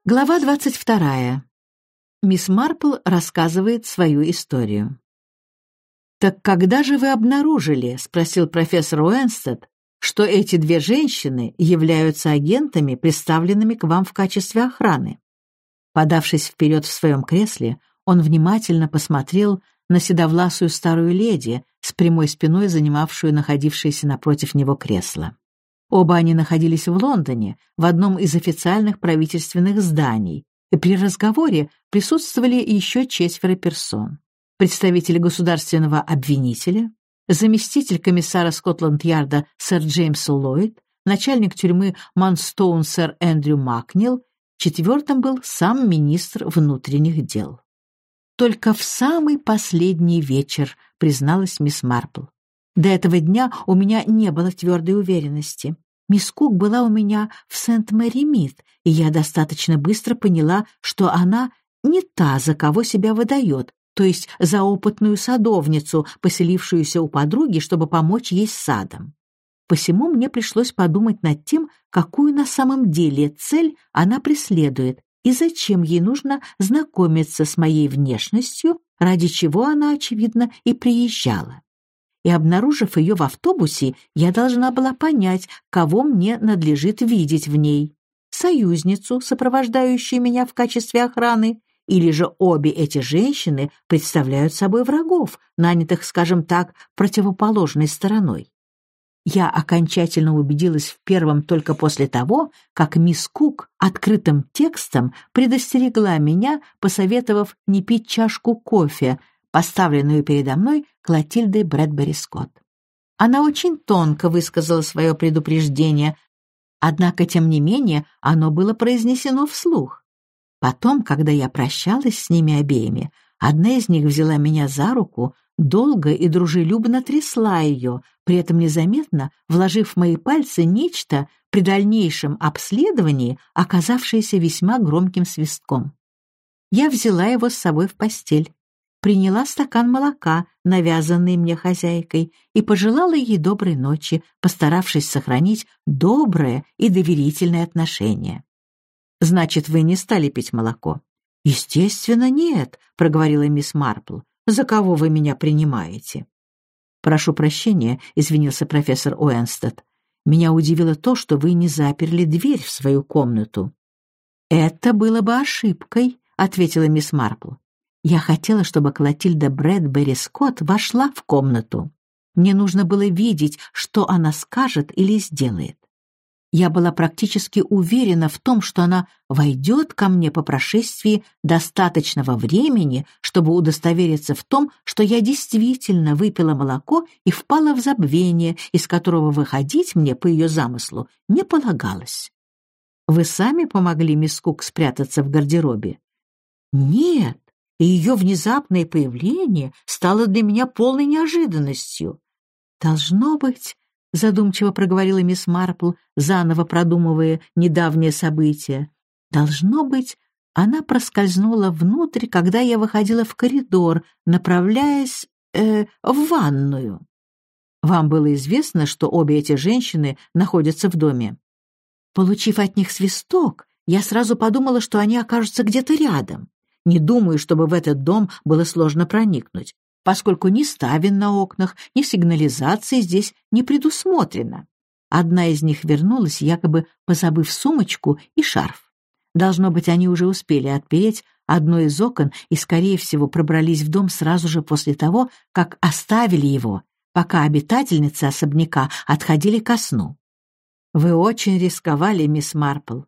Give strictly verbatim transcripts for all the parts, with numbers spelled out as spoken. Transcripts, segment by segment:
Глава двадцать вторая. Мисс Марпл рассказывает свою историю. «Так когда же вы обнаружили, — спросил профессор Уэнстед, — что эти две женщины являются агентами, представленными к вам в качестве охраны?» Подавшись вперед в своем кресле, он внимательно посмотрел на седовласую старую леди с прямой спиной, занимавшую находившееся напротив него кресло. Оба они находились в Лондоне, в одном из официальных правительственных зданий, и при разговоре присутствовали еще четверо персон. Представитель государственного обвинителя, заместитель комиссара Скотланд-Ярда сэр Джеймс Ллойд, начальник тюрьмы Манстоун сэр Эндрю Макнил, четвертым был сам министр внутренних дел. «Только в самый последний вечер», — призналась мисс Марпл. До этого дня у меня не было твердой уверенности. Мисс Кук была у меня в Сент-Мэри-Мид, и я достаточно быстро поняла, что она не та, за кого себя выдает, то есть за опытную садовницу, поселившуюся у подруги, чтобы помочь ей с садом. Посему мне пришлось подумать над тем, какую на самом деле цель она преследует и зачем ей нужно знакомиться с моей внешностью, ради чего она, очевидно, и приезжала. И, обнаружив ее в автобусе, я должна была понять, кого мне надлежит видеть в ней. Союзницу, сопровождающую меня в качестве охраны, или же обе эти женщины представляют собой врагов, нанятых, скажем так, противоположной стороной. Я окончательно убедилась в первом только после того, как мисс Кук открытым текстом предостерегла меня, посоветовав не пить чашку кофе, поставленную передо мной Клотильдой Брэдбери Скотт. Она очень тонко высказала свое предупреждение, однако, тем не менее, оно было произнесено вслух. Потом, когда я прощалась с ними обеими, одна из них взяла меня за руку, долго и дружелюбно трясла ее, при этом незаметно вложив в мои пальцы нечто, при дальнейшем обследовании оказавшееся весьма громким свистком. Я взяла его с собой в постель, приняла стакан молока, навязанный мне хозяйкой, и пожелала ей доброй ночи, постаравшись сохранить доброе и доверительное отношение. «Значит, вы не стали пить молоко?» «Естественно, нет», — проговорила мисс Марпл. «За кого вы меня принимаете?» «Прошу прощения», — извинился профессор Уэнстед. «Меня удивило то, что вы не заперли дверь в свою комнату». «Это было бы ошибкой», — ответила мисс Марпл. «Я хотела, чтобы Клотильда Брэдбери Скотт вошла в комнату. Мне нужно было видеть, что она скажет или сделает. Я была практически уверена в том, что она войдет ко мне по прошествии достаточного времени, чтобы удостовериться в том, что я действительно выпила молоко и впала в забвение, из которого выходить мне, по ее замыслу, не полагалось. Вы сами помогли мисс Кук спрятаться в гардеробе?» «Нет, и ее внезапное появление стало для меня полной неожиданностью. Должно быть, — задумчиво проговорила мисс Марпл, заново продумывая недавнее событие, — должно быть, она проскользнула внутрь, когда я выходила в коридор, направляясь э, в ванную. Вам было известно, что обе эти женщины находятся в доме? Получив от них свисток, я сразу подумала, что они окажутся где-то рядом. Не думаю, чтобы в этот дом было сложно проникнуть, поскольку ни ставен на окнах, ни сигнализации здесь не предусмотрено. Одна из них вернулась, якобы позабыв сумочку и шарф. Должно быть, они уже успели отпереть одно из окон и, скорее всего, пробрались в дом сразу же после того, как оставили его, пока обитательницы особняка отходили ко сну. «Вы очень рисковали, мисс Марпл».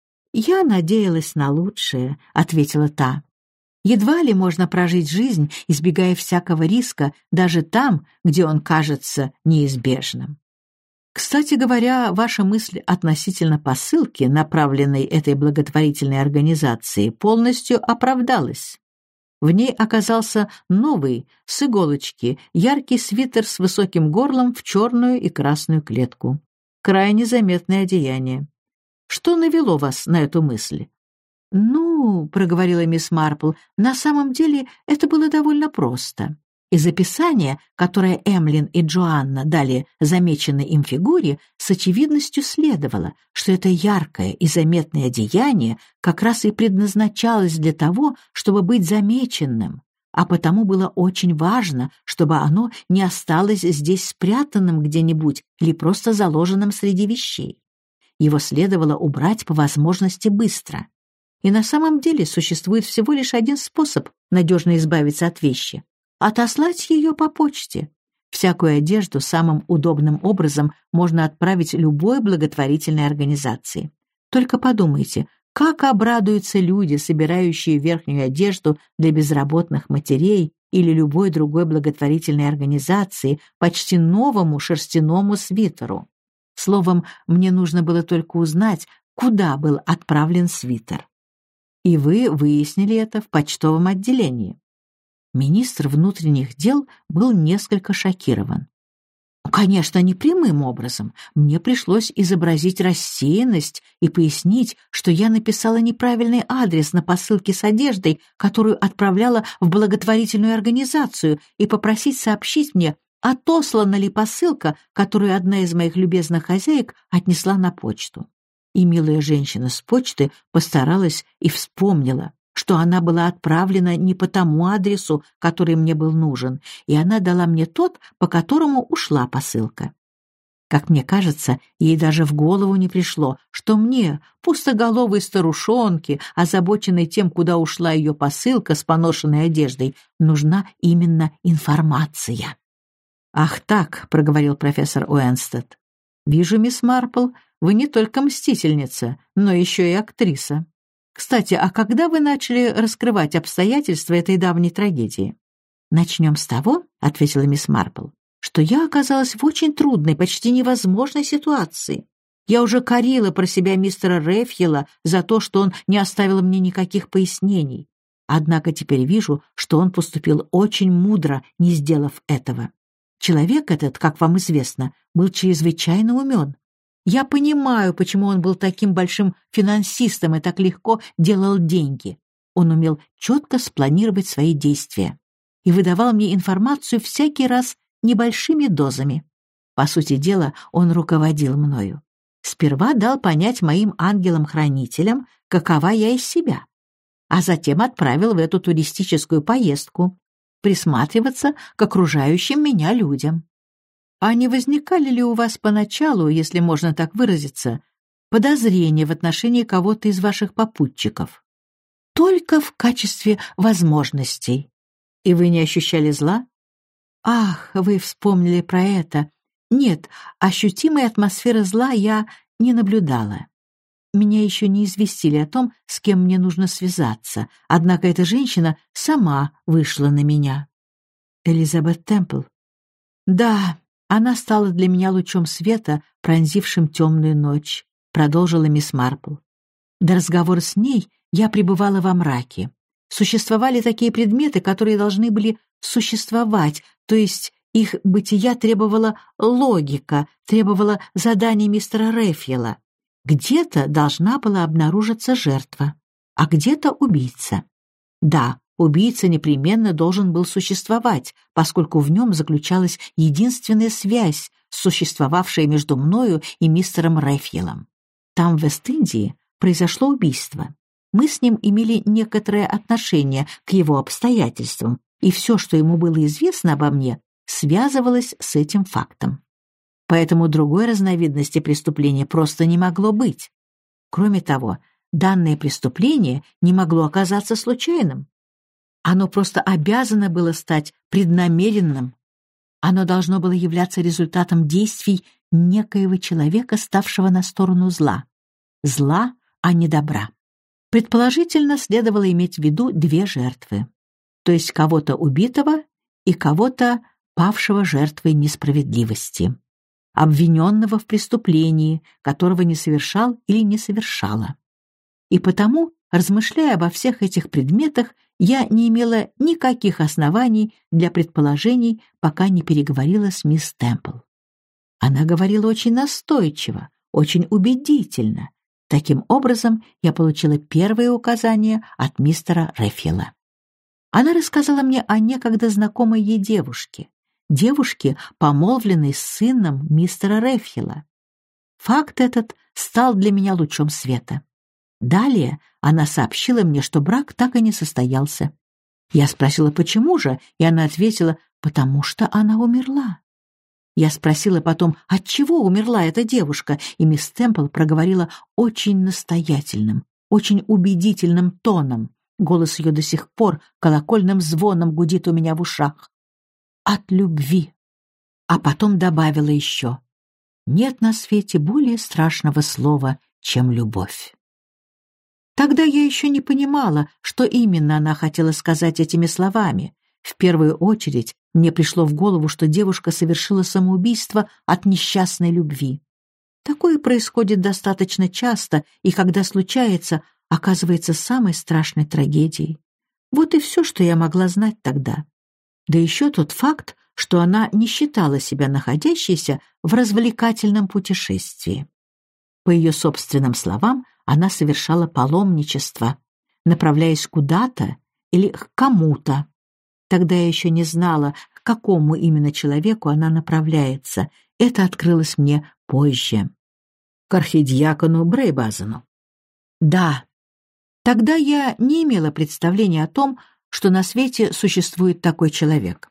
«Я надеялась на лучшее», — ответила та. «Едва ли можно прожить жизнь, избегая всякого риска, даже там, где он кажется неизбежным». Кстати говоря, ваша мысль относительно посылки, направленной этой благотворительной организацией, полностью оправдалась. В ней оказался новый, с иголочки, яркий свитер с высоким горлом в черную и красную клетку. Крайне заметное одеяние. Что навело вас на эту мысль? «Ну, — проговорила мисс Марпл, — на самом деле это было довольно просто. Из описания, которое Эмлин и Джоанна дали замеченной им фигуре, с очевидностью следовало, что это яркое и заметное деяние как раз и предназначалось для того, чтобы быть замеченным, а потому было очень важно, чтобы оно не осталось здесь спрятанным где-нибудь или просто заложенным среди вещей. Его следовало убрать по возможности быстро. И на самом деле существует всего лишь один способ надежно избавиться от вещи — отослать ее по почте. Всякую одежду самым удобным образом можно отправить любой благотворительной организации. Только подумайте, как обрадуются люди, собирающие верхнюю одежду для безработных матерей или любой другой благотворительной организации, почти новому шерстяному свитеру. Словом, мне нужно было только узнать, куда был отправлен свитер. И вы выяснили это в почтовом отделении. Министр внутренних дел был несколько шокирован. Конечно, не прямым образом. Мне пришлось изобразить рассеянность и пояснить, что я написала неправильный адрес на посылке с одеждой, которую отправляла в благотворительную организацию, и попросить сообщить мне, отослана ли посылка, которую одна из моих любезных хозяек отнесла на почту. И милая женщина с почты постаралась и вспомнила, что она была отправлена не по тому адресу, который мне был нужен, и она дала мне тот, по которому ушла посылка. Как мне кажется, ей даже в голову не пришло, что мне, пустоголовой старушонке, озабоченной тем, куда ушла ее посылка с поношенной одеждой, нужна именно информация. «Ах так», — проговорил профессор Уэнстед. «Вижу, мисс Марпл, вы не только мстительница, но еще и актриса. Кстати, а когда вы начали раскрывать обстоятельства этой давней трагедии?» «Начнем с того», — ответила мисс Марпл, «что я оказалась в очень трудной, почти невозможной ситуации. Я уже корила про себя мистера Рэфьела за то, что он не оставил мне никаких пояснений. Однако теперь вижу, что он поступил очень мудро, не сделав этого. Человек этот, как вам известно, был чрезвычайно умен. Я понимаю, почему он был таким большим финансистом и так легко делал деньги. Он умел четко спланировать свои действия и выдавал мне информацию всякий раз небольшими дозами. По сути дела, он руководил мною. Сперва дал понять моим ангелам-хранителям, какова я из себя, а затем отправил в эту туристическую поездку присматриваться к окружающим меня людям. А не возникали ли у вас поначалу, если можно так выразиться, подозрения в отношении кого-то из ваших попутчиков? Только в качестве возможностей. И вы не ощущали зла? Ах, вы вспомнили про это. Нет, ощутимой атмосферы зла я не наблюдала. Меня еще не известили о том, с кем мне нужно связаться, однако эта женщина сама вышла на меня. Элизабет Темпл. Да, она стала для меня лучом света, пронзившим темную ночь, продолжила мисс Марпл. До разговора с ней я пребывала во мраке. Существовали такие предметы, которые должны были существовать, то есть их бытия требовала логика, требовала заданий мистера Рэфьела. Где-то должна была обнаружиться жертва, а где-то убийца. Да, убийца непременно должен был существовать, поскольку в нем заключалась единственная связь, существовавшая между мною и мистером Рэфьелом. Там, в Вест-Индии, произошло убийство. Мы с ним имели некоторое отношение к его обстоятельствам, и все, что ему было известно обо мне, связывалось с этим фактом. Поэтому другой разновидности преступления просто не могло быть. Кроме того, данное преступление не могло оказаться случайным. Оно просто обязано было стать преднамеренным. Оно должно было являться результатом действий некоего человека, ставшего на сторону зла. Зла, а не добра. Предположительно, следовало иметь в виду две жертвы, то есть кого-то убитого и кого-то, павшего жертвой несправедливости, обвиненного в преступлении, которого не совершал или не совершала. И потому, размышляя обо всех этих предметах, я не имела никаких оснований для предположений, пока не переговорила с мисс Темпл. Она говорила очень настойчиво, очень убедительно. Таким образом, я получила первые указания от мистера Рэфьела. Она рассказала мне о некогда знакомой ей девушке, девушке, помолвленной с сыном мистера Рефхила. Факт этот стал для меня лучом света. Далее она сообщила мне, что брак так и не состоялся. Я спросила, почему же, и она ответила, потому что она умерла. Я спросила потом, от чего умерла эта девушка, и мисс Темпл проговорила очень настоятельным, очень убедительным тоном. Голос ее до сих пор колокольным звоном гудит у меня в ушах. От любви. А потом добавила еще: нет на свете более страшного слова, чем любовь. Тогда я еще не понимала, что именно она хотела сказать этими словами. В первую очередь мне пришло в голову, что девушка совершила самоубийство от несчастной любви. Такое происходит достаточно часто, и когда случается, оказывается самой страшной трагедией. Вот и все, что я могла знать тогда. Да еще тот факт, что она не считала себя находящейся в развлекательном путешествии. По ее собственным словам, она совершала паломничество, направляясь куда-то или к кому-то. Тогда я еще не знала, к какому именно человеку она направляется. Это открылось мне позже. К архидиакону Брейбазену. Да, тогда я не имела представления о том, что на свете существует такой человек.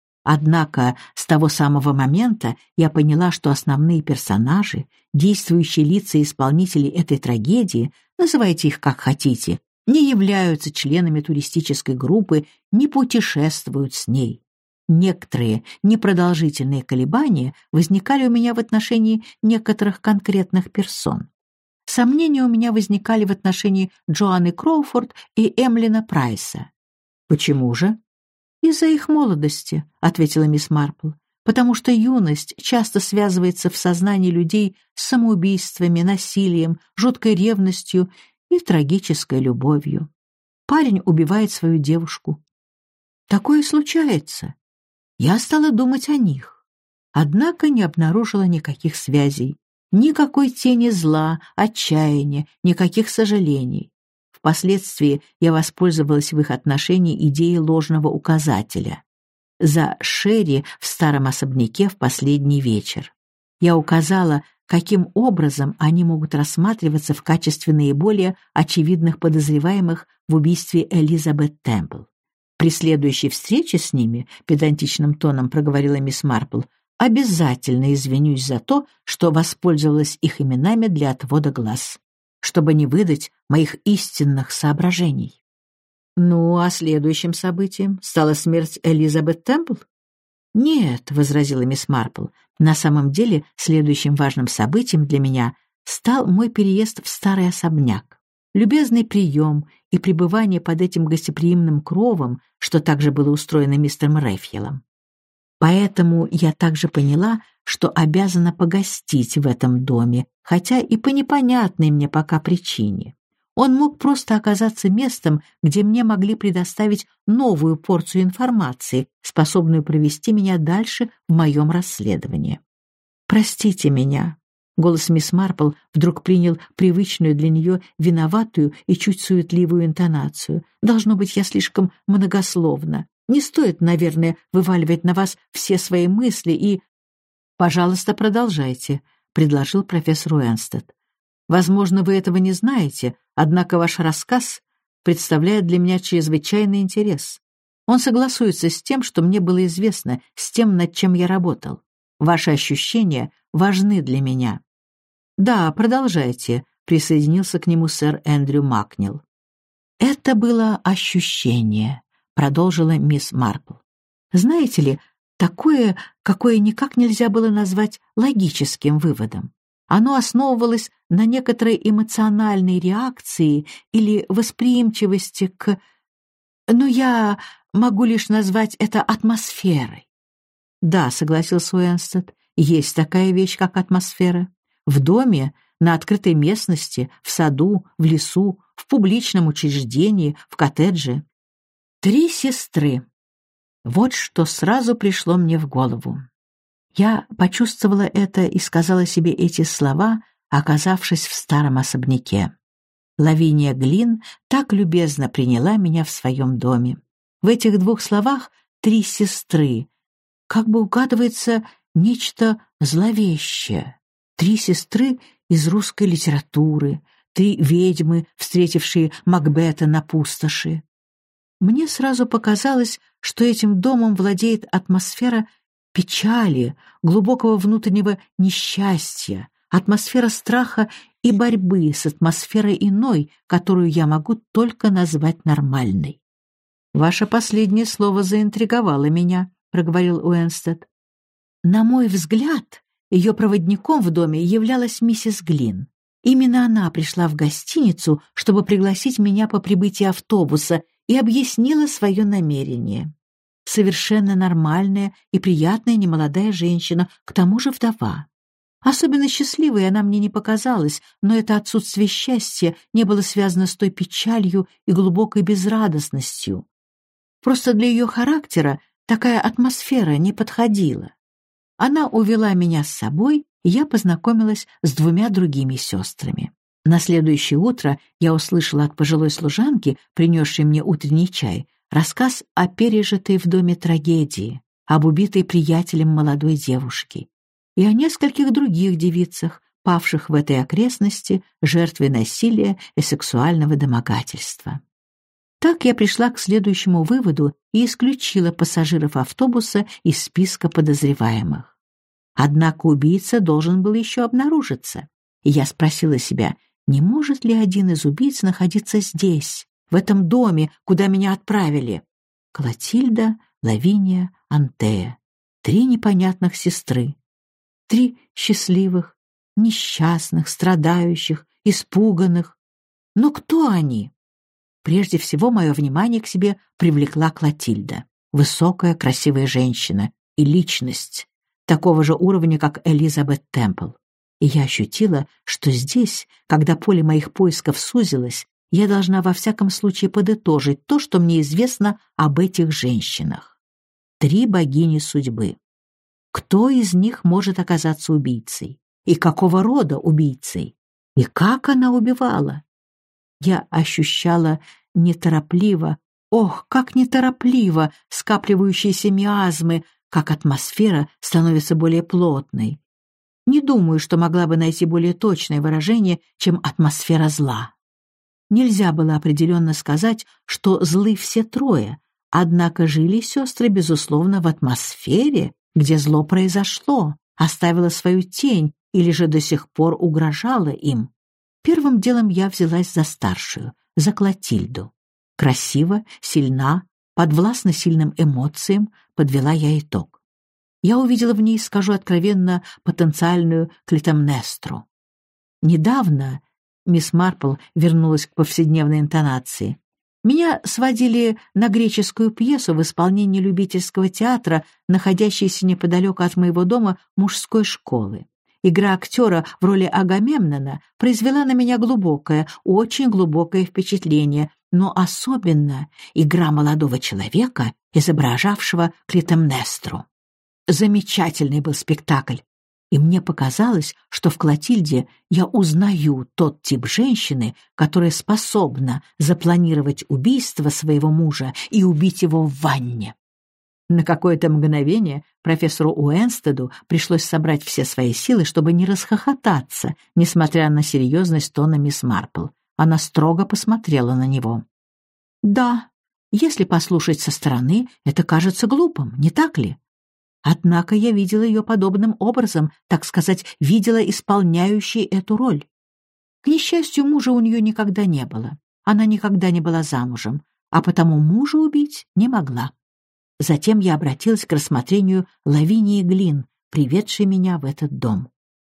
Однако с того самого момента я поняла, что основные персонажи, действующие лица и исполнители этой трагедии, называйте их как хотите, не являются членами туристической группы, не путешествуют с ней. Некоторые непродолжительные колебания возникали у меня в отношении некоторых конкретных персон. Сомнения у меня возникали в отношении Джоанны Кроуфорд и Эмлина Прайса. Почему же? «Из-за их молодости», — ответила мисс Марпл, «потому что юность часто связывается в сознании людей с самоубийствами, насилием, жуткой ревностью и трагической любовью. Парень убивает свою девушку. Такое случается. Я стала думать о них, однако не обнаружила никаких связей, никакой тени зла, отчаяния, никаких сожалений. Впоследствии я воспользовалась в их отношении идеей ложного указателя. За Шерри в старом особняке в последний вечер. Я указала, каким образом они могут рассматриваться в качестве наиболее очевидных подозреваемых в убийстве Элизабет Темпл. При следующей встрече с ними, педантичным тоном проговорила мисс Марпл, обязательно извинюсь за то, что воспользовалась их именами для отвода глаз, чтобы не выдать моих истинных соображений. Ну, а следующим событием стала смерть Элизабет Темпл? Нет, возразила мисс Марпл, на самом деле следующим важным событием для меня стал мой переезд в старый особняк, любезный прием и пребывание под этим гостеприимным кровом, что также было устроено мистером Рефхилом. Поэтому я также поняла, что обязана погостить в этом доме, хотя и по непонятной мне пока причине. Он мог просто оказаться местом, где мне могли предоставить новую порцию информации, способную провести меня дальше в моем расследовании. «Простите меня». Голос мисс Марпл вдруг принял привычную для нее виноватую и чуть суетливую интонацию. «Должно быть, я слишком многословна. Не стоит, наверное, вываливать на вас все свои мысли и...» «Пожалуйста, продолжайте», — предложил профессор Уэнстед. «Возможно, вы этого не знаете, однако ваш рассказ представляет для меня чрезвычайный интерес. Он согласуется с тем, что мне было известно, с тем, над чем я работал. Ваши ощущения важны для меня». «Да, продолжайте», — присоединился к нему сэр Эндрю Макнил. «Это было ощущение», — продолжила мисс Марпл. «Знаете ли, такое, какое никак нельзя было назвать логическим выводом. Оно основывалось на некоторой эмоциональной реакции или восприимчивости к... Ну, я могу лишь назвать это атмосферой». «Да», — согласился Уэнстед, — «есть такая вещь, как атмосфера. В доме, на открытой местности, в саду, в лесу, в публичном учреждении, в коттедже. Три сестры». Вот что сразу пришло мне в голову. Я почувствовала это и сказала себе эти слова, оказавшись в старом особняке. Лавиния Глин так любезно приняла меня в своем доме. В этих двух словах «три сестры» как бы угадывается нечто зловещее. Три сестры из русской литературы, три ведьмы, встретившие Макбета на пустоши. Мне сразу показалось, что этим домом владеет атмосфера печали, глубокого внутреннего несчастья, атмосфера страха и борьбы с атмосферой иной, которую я могу только назвать нормальной. «Ваше последнее слово заинтриговало меня», — проговорил Уэнстед. На мой взгляд, ее проводником в доме являлась миссис Глин. Именно она пришла в гостиницу, чтобы пригласить меня по прибытии автобуса, и объяснила свое намерение. Совершенно нормальная и приятная немолодая женщина, к тому же вдова. Особенно счастливой она мне не показалась, но это отсутствие счастья не было связано с той печалью и глубокой безрадостностью. Просто для ее характера такая атмосфера не подходила. Она увела меня с собой, и я познакомилась с двумя другими сестрами. На следующее утро я услышала от пожилой служанки, принесшей мне утренний чай, рассказ о пережитой в доме трагедии, об убитой приятелем молодой девушки и о нескольких других девицах, павших в этой окрестности жертвой насилия и сексуального домогательства. Так я пришла к следующему выводу и исключила пассажиров автобуса из списка подозреваемых. Однако убийца должен был еще обнаружиться, и я спросила себя, не может ли один из убийц находиться здесь, в этом доме, куда меня отправили? Клотильда, Лавиния, Антея. Три непонятных сестры. Три счастливых, несчастных, страдающих, испуганных. Но кто они? Прежде всего мое внимание к себе привлекла Клотильда. Высокая, красивая женщина и личность, такого же уровня, как Элизабет Темпл. И я ощутила, что здесь, когда поле моих поисков сузилось, я должна во всяком случае подытожить то, что мне известно об этих женщинах. Три богини судьбы. Кто из них может оказаться убийцей? И какого рода убийцей? И как она убивала? Я ощущала неторопливо, ох, как неторопливо скапливающиеся миазмы, как атмосфера становится более плотной. Не думаю, что могла бы найти более точное выражение, чем атмосфера зла. Нельзя было определенно сказать, что злы все трое, однако жили сестры, безусловно, в атмосфере, где зло произошло, оставило свою тень или же до сих пор угрожало им. Первым делом я взялась за старшую, за Клотильду. Красиво, сильна, подвластна сильным эмоциям, подвела я итог. Я увидела в ней, скажу откровенно, потенциальную Клитемнестру. Недавно мисс Марпл вернулась к повседневной интонации. Меня сводили на греческую пьесу в исполнении любительского театра, находящейся неподалеку от моего дома мужской школы. Игра актера в роли Агамемнона произвела на меня глубокое, очень глубокое впечатление, но особенно игра молодого человека, изображавшего Клитемнестру. Замечательный был спектакль, и мне показалось, что в Клотильде я узнаю тот тип женщины, которая способна запланировать убийство своего мужа и убить его в ванне. На какое-то мгновение профессору Уэнстеду пришлось собрать все свои силы, чтобы не расхохотаться, несмотря на серьезность тона мисс Марпл. Она строго посмотрела на него. «Да, если послушать со стороны, это кажется глупым, не так ли? Однако я видела ее подобным образом, так сказать, видела исполняющей эту роль. К несчастью, мужа у нее никогда не было. Она никогда не была замужем, а потому мужа убить не могла. Затем я обратилась к рассмотрению Лавинии Глин, приведшей меня в этот дом.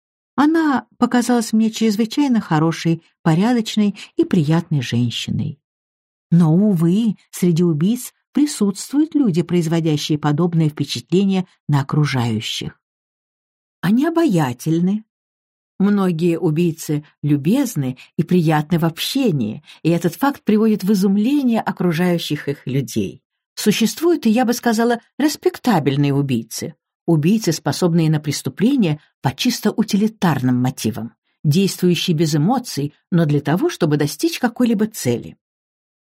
Она показалась мне чрезвычайно хорошей, порядочной и приятной женщиной. Но, увы, среди убийц присутствуют люди, производящие подобное впечатление на окружающих. Они обаятельны. Многие убийцы любезны и приятны в общении, и этот факт приводит в изумление окружающих их людей. Существуют, и я бы сказала, респектабельные убийцы. Убийцы, способные на преступления по чисто утилитарным мотивам, действующие без эмоций, но для того, чтобы достичь какой-либо цели.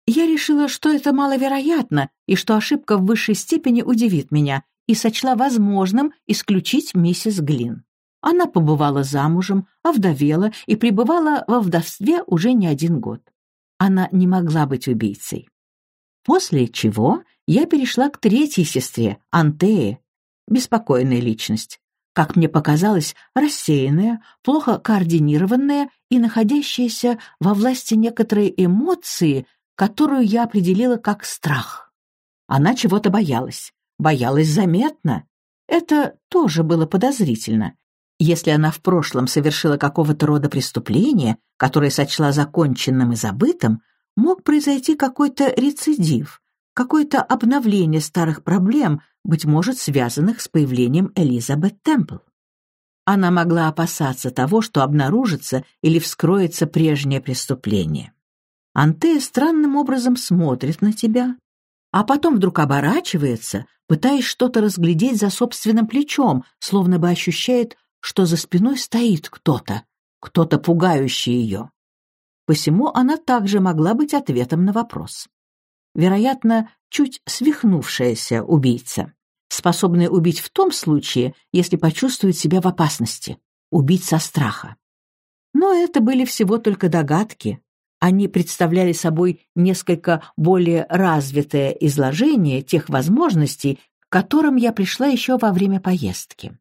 Я решила, что это маловероятно и что ошибка в высшей степени удивит меня, и сочла возможным исключить миссис Глин. Она побывала замужем, овдовела и пребывала во вдовстве уже не один год. Она не могла быть убийцей. После чего я перешла к третьей сестре, Антее, беспокойная личность, как мне показалось, рассеянная, плохо координированная и находящаяся во власти некоторой эмоции, которую я определила как страх. Она чего-то боялась, боялась заметно. Это тоже было подозрительно. Если она в прошлом совершила какого-то рода преступление, которое сочла законченным и забытым, мог произойти какой-то рецидив, какое-то обновление старых проблем, быть может, связанных с появлением Элизабет Темпл. Она могла опасаться того, что обнаружится или вскроется прежнее преступление. Антея странным образом смотрит на тебя, а потом вдруг оборачивается, пытаясь что-то разглядеть за собственным плечом, словно бы ощущает, что за спиной стоит кто-то, кто-то пугающий ее. Посему она также могла быть ответом на вопрос. Вероятно, чуть свихнувшаяся убийца, способная убить в том случае, если почувствует себя в опасности, убить со страха. Но это были всего только догадки. Они представляли собой несколько более развитое изложение тех возможностей, к которым я пришла еще во время поездки.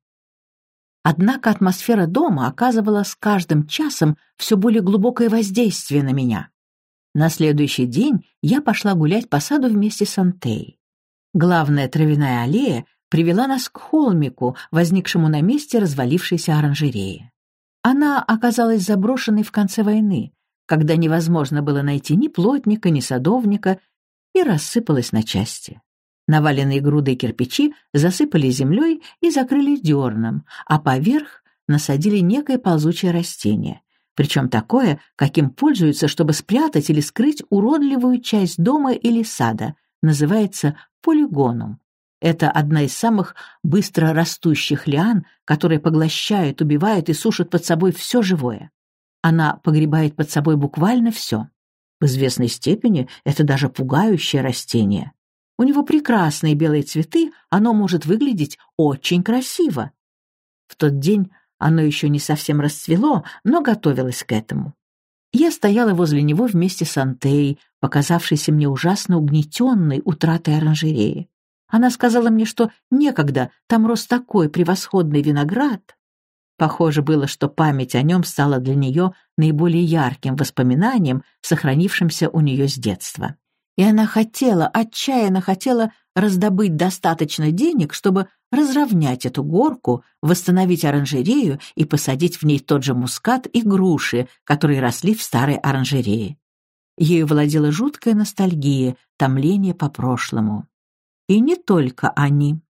Однако атмосфера дома оказывала с каждым часом все более глубокое воздействие на меня. На следующий день я пошла гулять по саду вместе с Антеей. Главная травяная аллея привела нас к холмику, возникшему на месте развалившейся оранжереи. Она оказалась заброшенной в конце войны, когда невозможно было найти ни плотника, ни садовника, и рассыпалась на части. Наваленные грудой кирпичи засыпали землей и закрыли дерном, а поверх насадили некое ползучее растение, причем такое, каким пользуются, чтобы спрятать или скрыть уродливую часть дома или сада, называется полигоном. Это одна из самых быстро растущих лиан, которая поглощает, убивает и сушит под собой все живое. Она погребает под собой буквально все. В известной степени это даже пугающее растение. У него прекрасные белые цветы, оно может выглядеть очень красиво. В тот день оно еще не совсем расцвело, но готовилось к этому. Я стояла возле него вместе с Антеей, показавшейся мне ужасно угнетенной утратой оранжереи. Она сказала мне, что некогда там рос такой превосходный виноград. Похоже было, что память о нем стала для нее наиболее ярким воспоминанием, сохранившимся у нее с детства. И она хотела, отчаянно хотела раздобыть достаточно денег, чтобы разровнять эту горку, восстановить оранжерею и посадить в ней тот же мускат и груши, которые росли в старой оранжерее. Ею владела жуткая ностальгия, томление по прошлому. И не только они.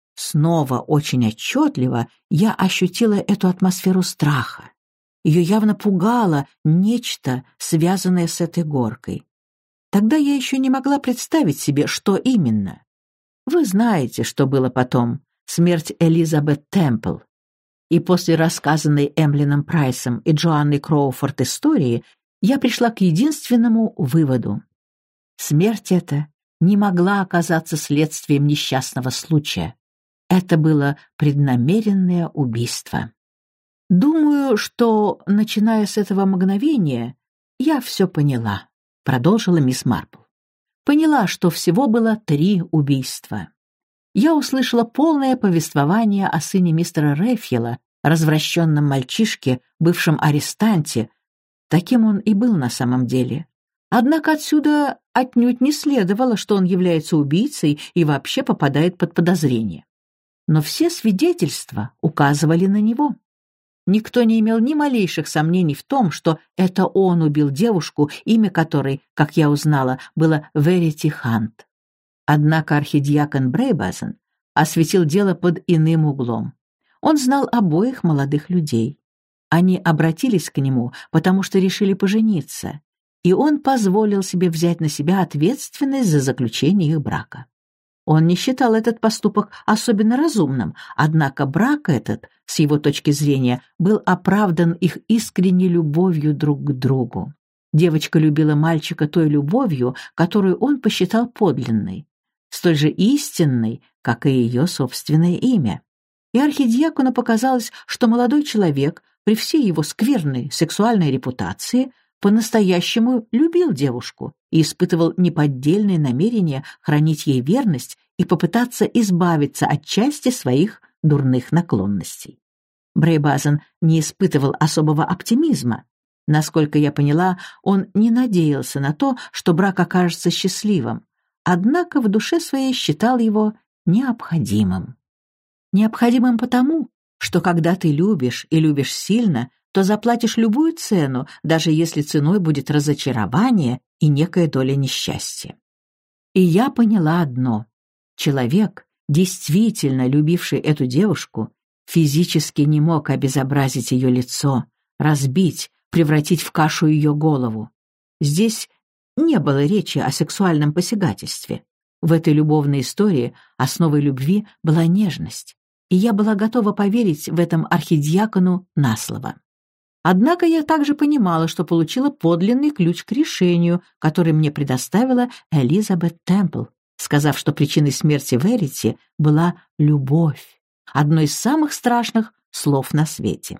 Снова очень отчетливо я ощутила эту атмосферу страха. Ее явно пугало нечто, связанное с этой горкой. Тогда я еще не могла представить себе, что именно. Вы знаете, что было потом. Смерть Элизабет Темпл. И после рассказанной Эмлином Прайсом и Джоанной Кроуфорд истории я пришла к единственному выводу. Смерть эта не могла оказаться следствием несчастного случая. Это было преднамеренное убийство. Думаю, что, начиная с этого мгновения, я все поняла. Продолжила мисс Марпл. Поняла, что всего было три убийства. Я услышала полное повествование о сыне мистера Рэфьела, развращенном мальчишке, бывшем арестанте. Таким он и был на самом деле. Однако отсюда отнюдь не следовало, что он является убийцей и вообще попадает под подозрение. Но все свидетельства указывали на него. Никто не имел ни малейших сомнений в том, что это он убил девушку, имя которой, как я узнала, было Верити Хант. Однако архидиакон Брейбазен осветил дело под иным углом. Он знал обоих молодых людей. Они обратились к нему, потому что решили пожениться, и он позволил себе взять на себя ответственность за заключение их брака. Он не считал этот поступок особенно разумным, однако брак этот, с его точки зрения, был оправдан их искренней любовью друг к другу. Девочка любила мальчика той любовью, которую он посчитал подлинной, столь же истинной, как и ее собственное имя. И архидиакону показалось, что молодой человек, при всей его скверной сексуальной репутации, по-настоящему любил девушку и испытывал неподдельное намерение хранить ей верность и попытаться избавиться от части своих дурных наклонностей. Брейбазен не испытывал особого оптимизма. Насколько я поняла, он не надеялся на то, что брак окажется счастливым, однако в душе своей считал его необходимым. Необходимым потому, что когда ты любишь и любишь сильно, то заплатишь любую цену, даже если ценой будет разочарование и некая доля несчастья. И я поняла одно: человек, действительно любивший эту девушку, физически не мог обезобразить ее лицо, разбить, превратить в кашу ее голову. Здесь не было речи о сексуальном посягательстве. В этой любовной истории основой любви была нежность, и я была готова поверить в этом архидиакону на слово. Однако я также понимала, что получила подлинный ключ к решению, который мне предоставила Элизабет Темпл, сказав, что причиной смерти Верити была любовь, одно из самых страшных слов на свете.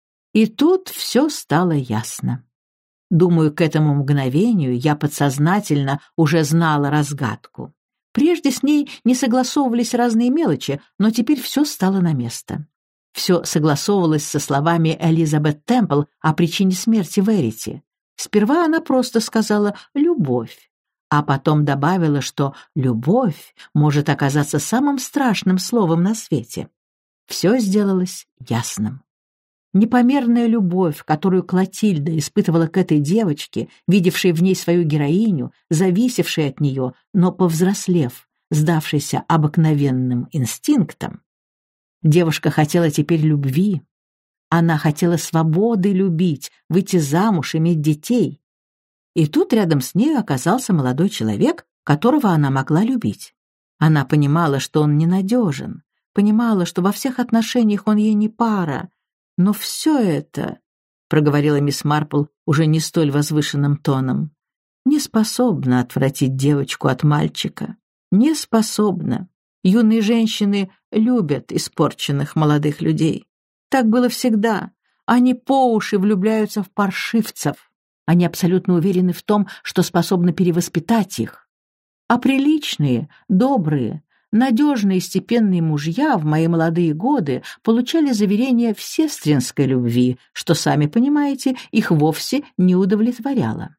И тут все стало ясно. Думаю, к этому мгновению я подсознательно уже знала разгадку. Прежде с ней не согласовывались разные мелочи, но теперь все стало на место. Все согласовывалось со словами Элизабет Темпл о причине смерти Верити. Сперва она просто сказала «любовь», а потом добавила, что «любовь» может оказаться самым страшным словом на свете. Все сделалось ясным. Непомерная любовь, которую Клотильда испытывала к этой девочке, видевшей в ней свою героиню, зависевшей от нее, но, повзрослев, сдавшейся обыкновенным инстинктам. Девушка хотела теперь любви. Она хотела свободы любить, выйти замуж, иметь детей. И тут рядом с нею оказался молодой человек, которого она могла любить. Она понимала, что он ненадежен, понимала, что во всех отношениях он ей не пара. Но все это, — проговорила мисс Марпл уже не столь возвышенным тоном, — не способно отвратить девочку от мальчика. Не способно. Юные женщины любят испорченных молодых людей. Так было всегда. Они по уши влюбляются в паршивцев. Они абсолютно уверены в том, что способны перевоспитать их. А приличные, добрые, надежные и степенные мужья в мои молодые годы получали заверение в сестринской любви, что, сами понимаете, их вовсе не удовлетворяло.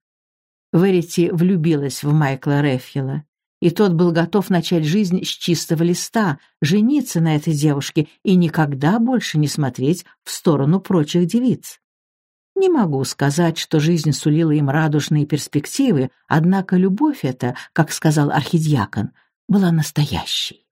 Верити влюбилась в Майкла Реффила, и тот был готов начать жизнь с чистого листа, жениться на этой девушке и никогда больше не смотреть в сторону прочих девиц. Не могу сказать, что жизнь сулила им радужные перспективы, однако любовь эта, как сказал архидиакон, была настоящей.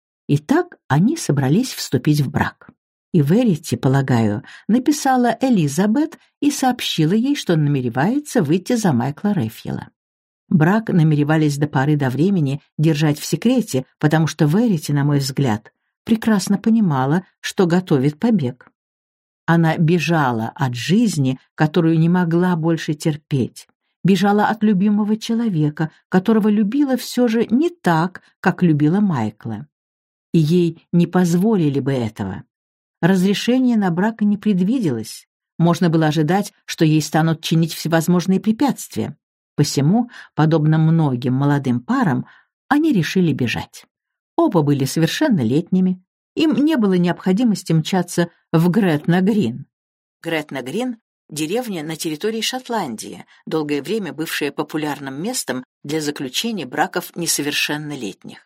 Итак, они собрались вступить в брак. И Верити, полагаю, написала Элизабет и сообщила ей, что намеревается выйти за Майкла Реффила. Брак намеревались до поры до времени держать в секрете, потому что Верити, на мой взгляд, прекрасно понимала, что готовит побег. Она бежала от жизни, которую не могла больше терпеть. Бежала от любимого человека, которого любила все же не так, как любила Майкла. И ей не позволили бы этого. Разрешение на брак не предвиделось. Можно было ожидать, что ей станут чинить всевозможные препятствия. Посему, подобно многим молодым парам, они решили бежать. Оба были совершеннолетними. Им не было необходимости мчаться в Гретна-Грин. Гретна-Грин — деревня на территории Шотландии, долгое время бывшая популярным местом для заключения браков несовершеннолетних.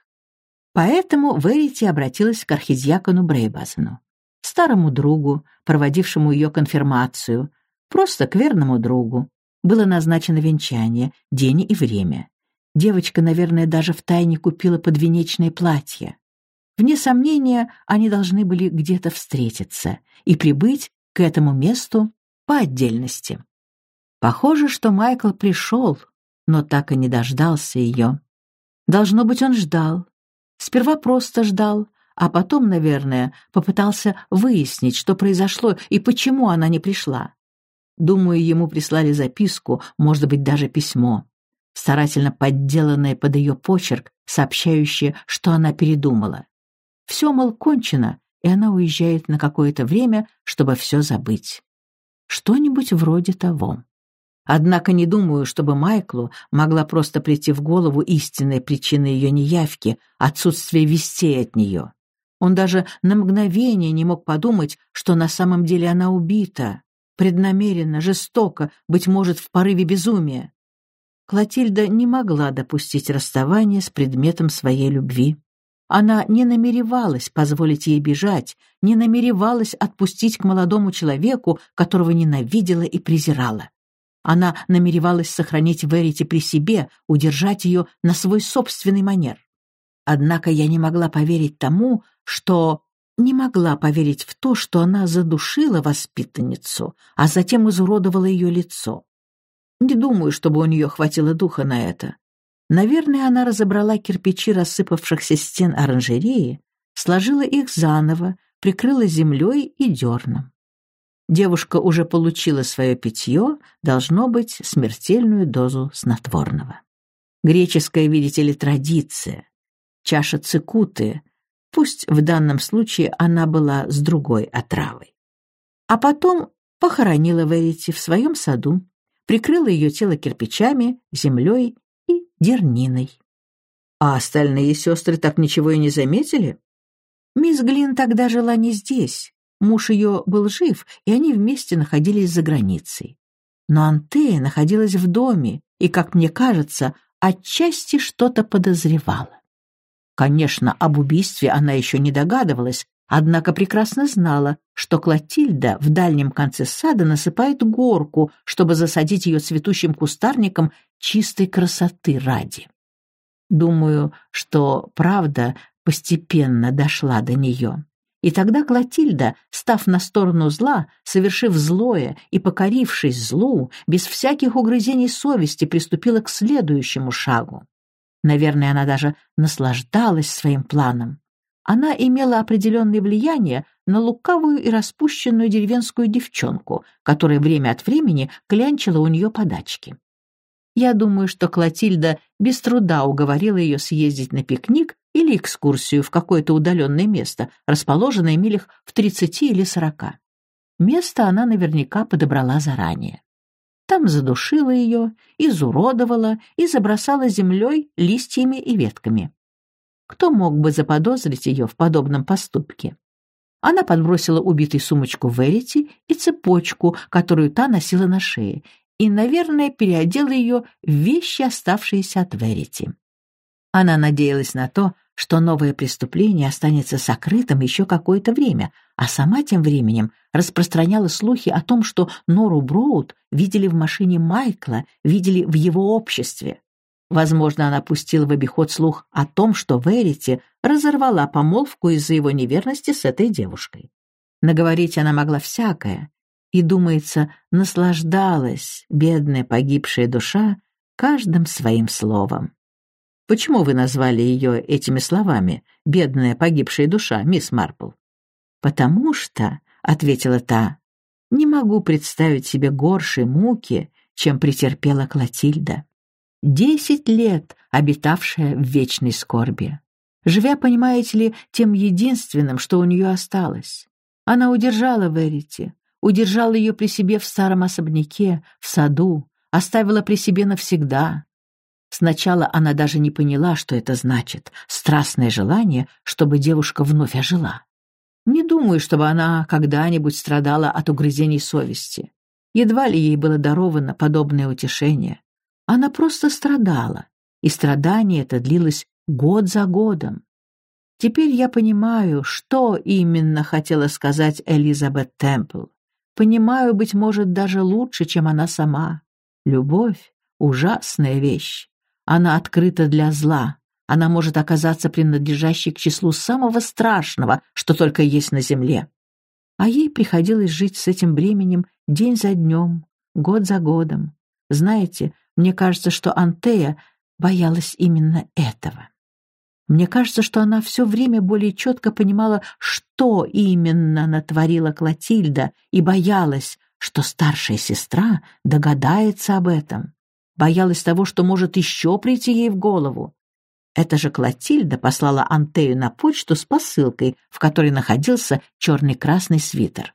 Поэтому Верити обратилась к архидиакону Брейбазену, старому другу, проводившему ее конфирмацию, просто к верному другу. Было назначено венчание, день и время. Девочка, наверное, даже втайне купила подвенечное платье. Вне сомнения, они должны были где-то встретиться и прибыть к этому месту по отдельности. Похоже, что Майкл пришел, но так и не дождался ее. Должно быть, он ждал. Сперва просто ждал, а потом, наверное, попытался выяснить, что произошло и почему она не пришла. Думаю, ему прислали записку, может быть, даже письмо, старательно подделанное под ее почерк, сообщающее, что она передумала. Все, мол, кончено, и она уезжает на какое-то время, чтобы все забыть. Что-нибудь вроде того. Однако не думаю, чтобы Майклу могла просто прийти в голову истинная причина ее неявки, отсутствие вестей от нее. Он даже на мгновение не мог подумать, что на самом деле она убита, преднамеренно, жестоко, быть может, в порыве безумия. Клотильда не могла допустить расставания с предметом своей любви. Она не намеревалась позволить ей бежать, не намеревалась отпустить к молодому человеку, которого ненавидела и презирала. Она намеревалась сохранить Верити при себе, удержать ее на свой собственный манер. Однако я не могла поверить тому, что... Не могла поверить в то, что она задушила воспитанницу, а затем изуродовала ее лицо. Не думаю, чтобы у нее хватило духа на это. Наверное, она разобрала кирпичи рассыпавшихся стен оранжереи, сложила их заново, прикрыла землей и дерном. Девушка уже получила свое питье, должно быть, смертельную дозу снотворного. Греческая, видите ли, традиция. Чаша цикуты, пусть в данном случае она была с другой отравой. А потом похоронила Верити в своем саду, прикрыла ее тело кирпичами, землей и дерниной. А остальные сестры так ничего и не заметили? Мисс Глин тогда жила не здесь. Муж ее был жив, и они вместе находились за границей. Но Антея находилась в доме и, как мне кажется, отчасти что-то подозревала. Конечно, об убийстве она еще не догадывалась, однако прекрасно знала, что Клотильда в дальнем конце сада насыпает горку, чтобы засадить ее цветущим кустарником чистой красоты ради. Думаю, что правда постепенно дошла до нее. И тогда Клотильда, став на сторону зла, совершив злое и покорившись злу, без всяких угрызений совести приступила к следующему шагу. Наверное, она даже наслаждалась своим планом. Она имела определенное влияние на лукавую и распущенную деревенскую девчонку, которая время от времени клянчила у нее подачки. Я думаю, что Клотильда без труда уговорила ее съездить на пикник или экскурсию в какое-то удаленное место, расположенное милях в тридцати или сорока. Место она наверняка подобрала заранее. Там задушила ее, изуродовала и забросала землей, листьями и ветками. Кто мог бы заподозрить ее в подобном поступке? Она подбросила убитой сумочку Верити и цепочку, которую та носила на шее, и, наверное, переодела ее в вещи, оставшиеся от Верити. Она надеялась на то, что новое преступление останется сокрытым еще какое-то время, а сама тем временем распространяла слухи о том, что Нору Броуд видели в машине Майкла, видели в его обществе. Возможно, она пустила в обиход слух о том, что Верити разорвала помолвку из-за его неверности с этой девушкой. Наговорить она могла всякое, и, думается, наслаждалась бедная погибшая душа каждым своим словом. Почему вы назвали ее этими словами, бедная погибшая душа, мисс Марпл? Потому что, — ответила та, — не могу представить себе горшей муки, чем претерпела Клотильда. Десять лет обитавшая в вечной скорби, живя, понимаете ли, тем единственным, что у нее осталось. Она удержала Верити, удержала ее при себе в старом особняке, в саду, оставила при себе навсегда. Сначала она даже не поняла, что это значит — страстное желание, чтобы девушка вновь ожила. Не думаю, чтобы она когда-нибудь страдала от угрызений совести. Едва ли ей было даровано подобное утешение. Она просто страдала, и страдание это длилось год за годом. Теперь я понимаю, что именно хотела сказать Элизабет Темпл. Понимаю, быть может, даже лучше, чем она сама. Любовь — ужасная вещь. Она открыта для зла. Она может оказаться принадлежащей к числу самого страшного, что только есть на земле. А ей приходилось жить с этим бременем день за днем, год за годом. Знаете, мне кажется, что Антея боялась именно этого. Мне кажется, что она все время более четко понимала, что именно натворила Клотильда, и боялась, что старшая сестра догадается об этом. Боялась того, что может еще прийти ей в голову. Эта же Клотильда послала Антею на почту с посылкой, в которой находился черный-красный свитер.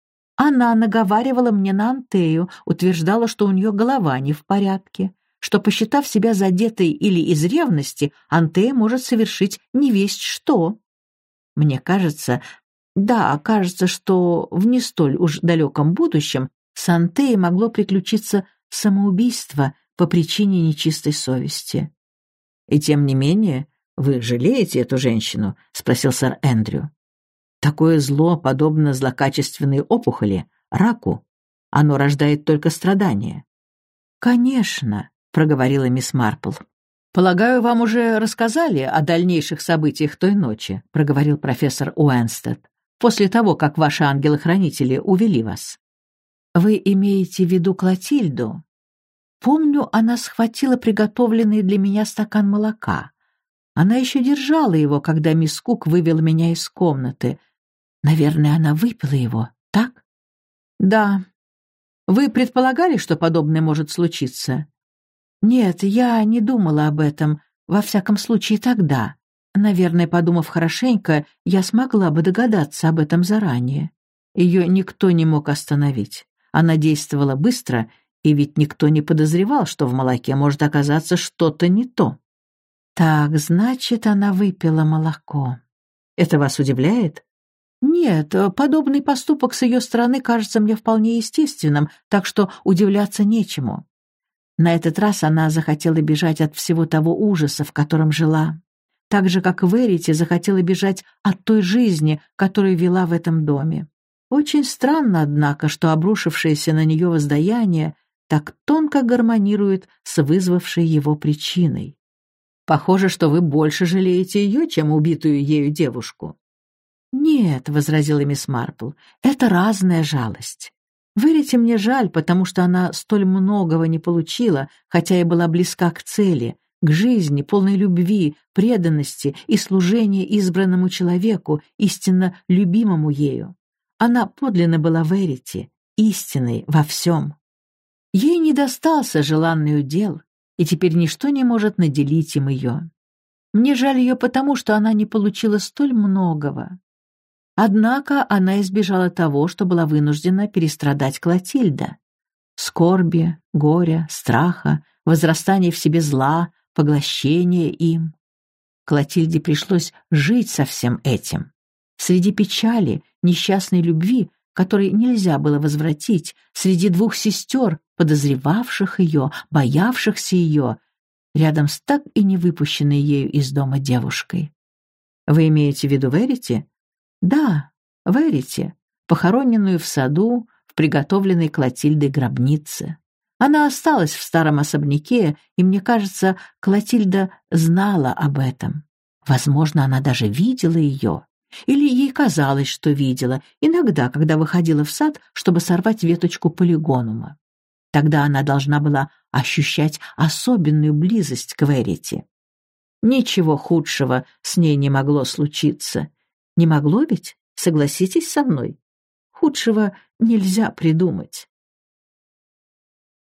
Она наговаривала мне на Антею, утверждала, что у нее голова не в порядке, что, посчитав себя задетой или из ревности, Антея может совершить невесть что. Мне кажется, да, кажется, что в не столь уж далеком будущем с Антеей могло приключиться самоубийство по причине нечистой совести. «И тем не менее, вы жалеете эту женщину?» — спросил сэр Эндрю. «Такое зло подобно злокачественной опухоли, раку. Оно рождает только страдания». «Конечно», — проговорила мисс Марпл. «Полагаю, вам уже рассказали о дальнейших событиях той ночи», — проговорил профессор Уэнстед, «после того, как ваши ангелы-хранители увели вас». «Вы имеете в виду Клотильду?» Помню, она схватила приготовленный для меня стакан молока. Она еще держала его, когда мисс Кук вывела меня из комнаты. Наверное, она выпила его, так? Да. Вы предполагали, что подобное может случиться? Нет, я не думала об этом, во всяком случае тогда. Наверное, подумав хорошенько, я смогла бы догадаться об этом заранее. Ее никто не мог остановить. Она действовала быстро, и ведь никто не подозревал, что в молоке может оказаться что-то не то. Так, значит, она выпила молоко. Это вас удивляет? Нет, подобный поступок с ее стороны кажется мне вполне естественным, так что удивляться нечему. На этот раз она захотела бежать от всего того ужаса, в котором жила. Так же, как Верити захотела бежать от той жизни, которую вела в этом доме. Очень странно, однако, что обрушившееся на нее воздаяние так тонко гармонирует с вызвавшей его причиной. Похоже, что вы больше жалеете ее, чем убитую ею девушку. «Нет», — возразила мисс Марпл, — «это разная жалость. Верите, мне жаль, потому что она столь многого не получила, хотя и была близка к цели, к жизни, полной любви, преданности и служения избранному человеку, истинно любимому ею. Она подлинно была Верити, истинной во всем. Ей не достался желанный удел, и теперь ничто не может наделить им ее. Мне жаль ее потому, что она не получила столь многого. Однако она избежала того, что была вынуждена перестрадать Клотильда. Скорби, горя, страха, возрастания в себе зла, поглощения им. Клотильде пришлось жить со всем этим. Среди печали, несчастной любви, которой нельзя было возвратить, среди двух сестер, подозревавших ее, боявшихся ее, рядом с так и не выпущенной ею из дома девушкой. Вы имеете в виду Верити? Да, Верити, похороненную в саду, в приготовленной Клотильдой гробнице. Она осталась в старом особняке, и, мне кажется, Клотильда знала об этом. Возможно, она даже видела ее. Или ей казалось, что видела, иногда, когда выходила в сад, чтобы сорвать веточку полигонума. Тогда она должна была ощущать особенную близость к Верити. Ничего худшего с ней не могло случиться. Не могло ведь? Согласитесь со мной? Худшего нельзя придумать.